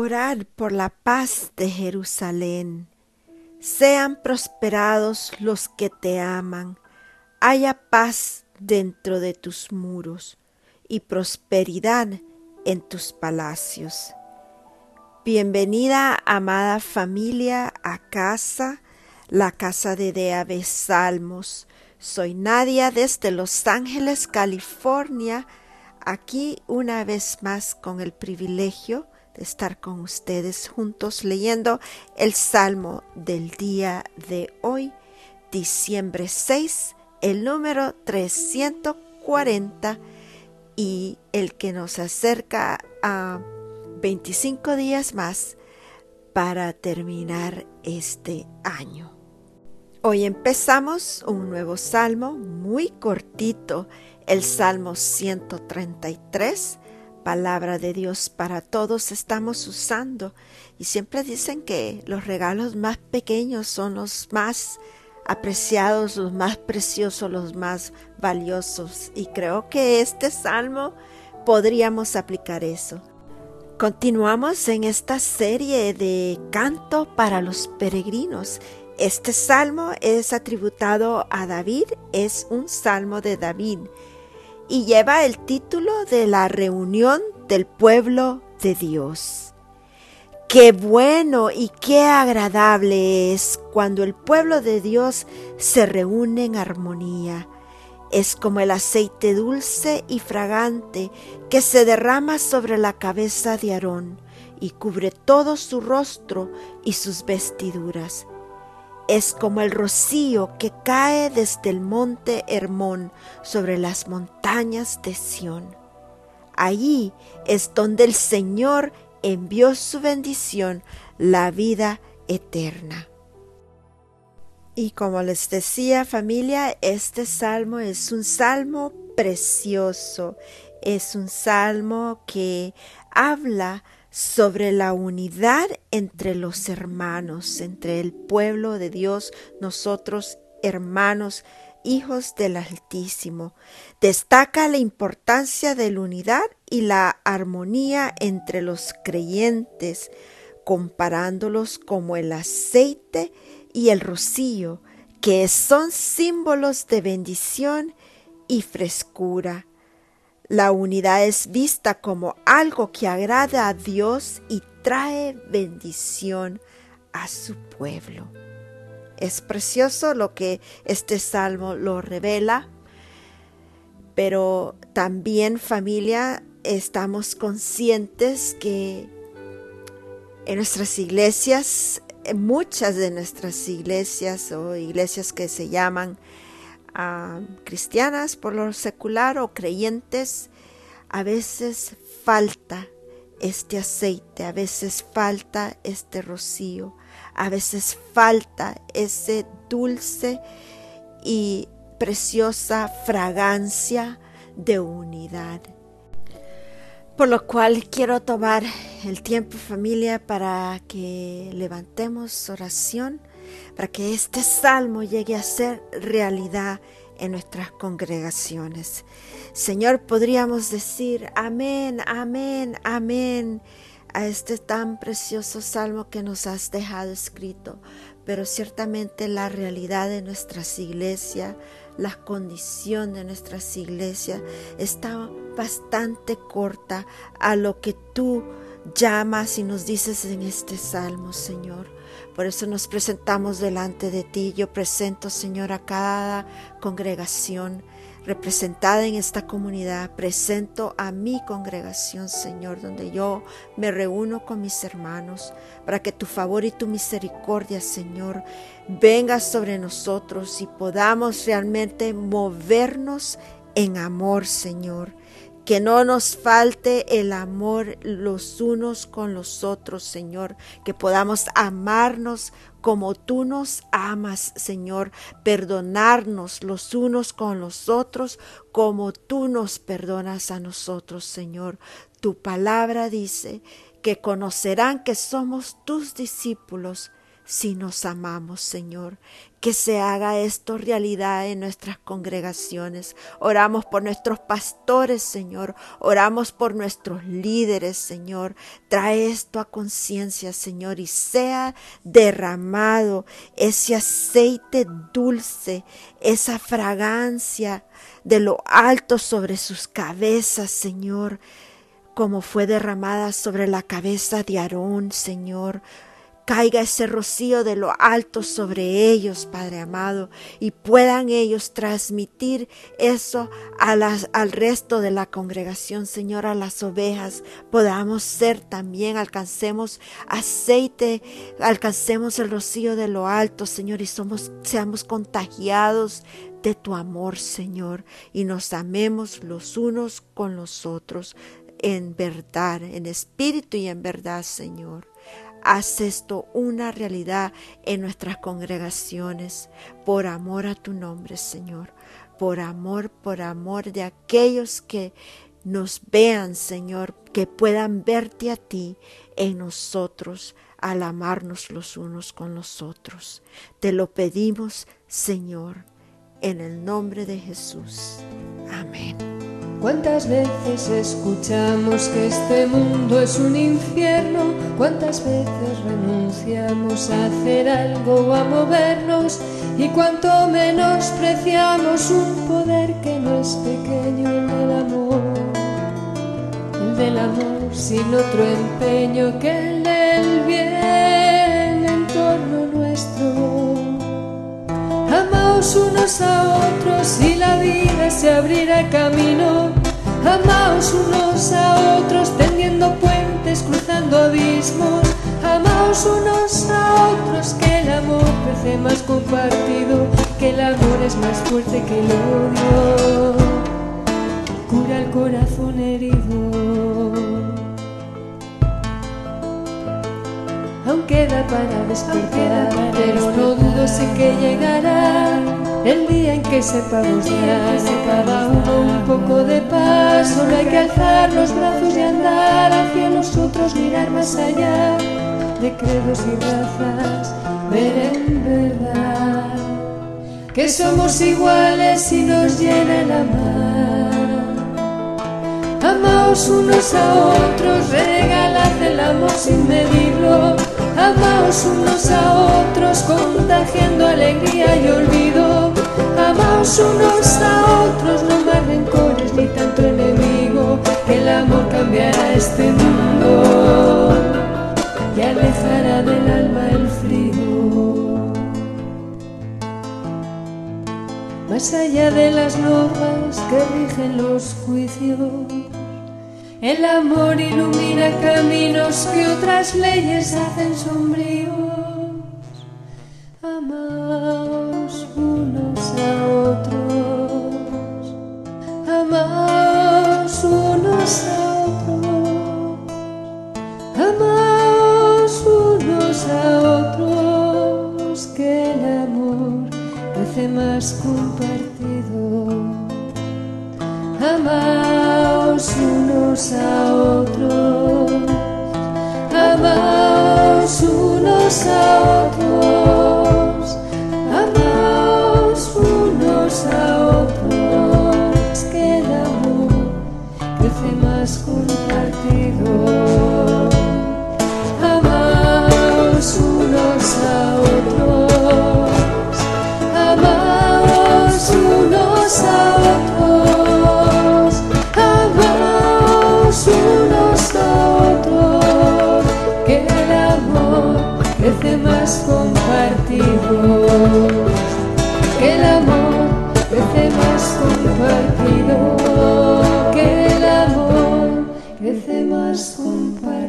Orad por la paz de Jerusalén. Sean prosperados los que te aman. Haya paz dentro de tus muros y prosperidad en tus palacios. Bienvenida, amada familia, a casa, la casa de DAB Salmos. Soy Nadia desde Los Ángeles, California, aquí una vez más con el privilegio de estar con ustedes juntos leyendo el Salmo del día de hoy, diciembre 6, el número 340 y el que nos acerca a 25 días más para terminar este año. Hoy empezamos un nuevo salmo muy cortito, el Salmo 133, Palabra de Dios para todos estamos usando. Y siempre dicen que los regalos más pequeños son los más apreciados, los más preciosos, los más valiosos. Y creo que este salmo podríamos aplicar eso. Continuamos en esta serie de canto para los peregrinos. Este salmo es atributado a David, es un salmo de David y lleva el título de la reunión del pueblo de Dios. Qué bueno y qué agradable es cuando el pueblo de Dios se reúne en armonía. Es como el aceite dulce y fragante que se derrama sobre la cabeza de Aarón y cubre todo su rostro y sus vestiduras. Es como el rocío que cae desde el monte Hermón sobre las montañas de Sión. Allí es donde el Señor envió su bendición, la vida eterna. Y como les decía, familia, este salmo es un salmo precioso. Es un salmo que habla sobre la unidad entre los hermanos, entre el pueblo de Dios, nosotros hermanos, hijos del Altísimo. Destaca la importancia de la unidad y la armonía entre los creyentes, comparándolos como el aceite y el rocío, que son símbolos de bendición y frescura. La unidad es vista como algo que agrada a Dios y trae bendición a su pueblo. Es precioso lo que este salmo lo revela, pero también, familia, estamos conscientes que en nuestras iglesias, muchas de nuestras iglesias o iglesias que se llaman cristianas por lo secular o creyentes, a veces falta este aceite, a veces falta este rocío, a veces falta ese dulce y preciosa fragancia de unidad. Por lo cual quiero tomar el tiempo, familia, para que levantemos oración, para que este salmo llegue a ser realidad en nuestras congregaciones. Señor, podríamos decir amén, amén, amén a este tan precioso salmo que nos has dejado escrito, pero ciertamente la realidad de nuestras iglesias, la condición de nuestras iglesias está bastante corta a lo que tú llamas y nos dices en este salmo, Señor. Por eso nos presentamos delante de ti. Yo presento, Señor, a cada congregación representada en esta comunidad. Presento a mi congregación, Señor, donde yo me reúno con mis hermanos, para que tu favor y tu misericordia, Señor, venga sobre nosotros y podamos realmente movernos en amor, Señor. Que no nos falte el amor los unos con los otros, Señor. Que podamos amarnos como tú nos amas, Señor. Perdonarnos los unos con los otros como tú nos perdonas a nosotros, Señor. Tu palabra dice que conocerán que somos tus discípulos si nos amamos, Señor. Que se haga esto realidad en nuestras congregaciones. Oramos por nuestros pastores, Señor. Oramos por nuestros líderes, Señor. Trae esto a conciencia, Señor, y sea derramado ese aceite dulce, esa fragancia de lo alto sobre sus cabezas, Señor, como fue derramada sobre la cabeza de Aarón, Señor. Caiga ese rocío de lo alto sobre ellos, Padre amado, y puedan ellos transmitir eso al resto de la congregación, Señor, a las ovejas. Podamos ser también, alcancemos aceite, alcancemos el rocío de lo alto, Señor, y seamos contagiados de tu amor, Señor, y nos amemos los unos con los otros en verdad, en espíritu y en verdad, Señor. Haz esto una realidad en nuestras congregaciones, por amor a tu nombre, Señor, por amor de aquellos que nos vean, Señor, que puedan verte a ti en nosotros al amarnos los unos con los otros. Te lo pedimos, Señor, en el nombre de Jesús. Amén. ¿Cuántas veces escuchamos que este mundo es un infierno? ¿Cuántas veces renunciamos a hacer algo o a movernos? Y cuánto menospreciamos un poder que no es pequeño, el del amor sin otro empeño que el del bien en torno nuestro. Amaos unos a otros y la vida se abrirá camino. Amaos unos a otros tendiendo puentes, cruzando abismos. Amaos unos a otros, que el amor crece más compartido, que el amor es más fuerte que el odio, cura el corazón herido. Aún queda para despertar, pero no dudo sé que llegará el día en que sepamos dar a cada uno un poco de paz. Solo hay que alzar los brazos y andar hacia nosotros, mirar más allá de credos y razas, ver en verdad que somos iguales y nos llena el amar. Amaos unos a otros, regalad el amor sin medirlo. Amaos unos a otros, contagiando alegría y olvido. Amaos unos a otros, no más rencores ni tanto enemigo, que el amor cambiará este mundo y alejará del alma el frío. Más allá de las normas que rigen los juicios, el amor ilumina caminos que otras leyes hacen sombríos. Amaos unos a otros, amaos unos a otros, amaos unos a otros, que el amor crece más compartido. Amaos unos a otros, amaos unos a otros, amaos unos a otros, que el amor crece más compartido. Amaos unos a otros, amaos unos a otros, amaos unos a otros, que el amor crece más compartido, que el amor crece más compartido, que el amor crece más compartido.